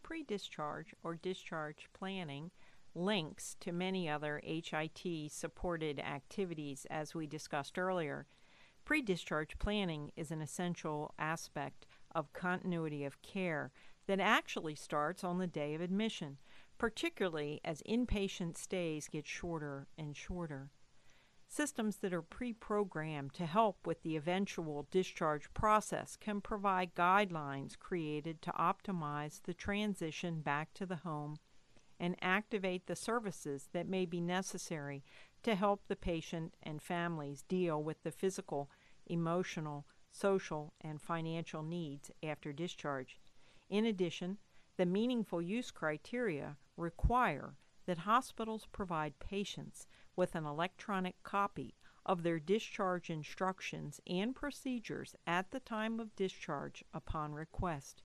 pre-discharge or discharge planning links to many other HIT-supported activities as we discussed earlier. Pre-discharge planning is an essential aspect of continuity of care that actually starts on the day of admission, particularly as inpatient stays get shorter and shorter. Systems that are pre-programmed to help with the eventual discharge process can provide guidelines created to optimize the transition back to the home and activate the services that may be necessary to help the patient and families deal with the physical, emotional, social, and financial needs after discharge. In addition, the meaningful use criteria require that hospitals provide patients with an electronic copy of their discharge instructions and procedures at the time of discharge upon request.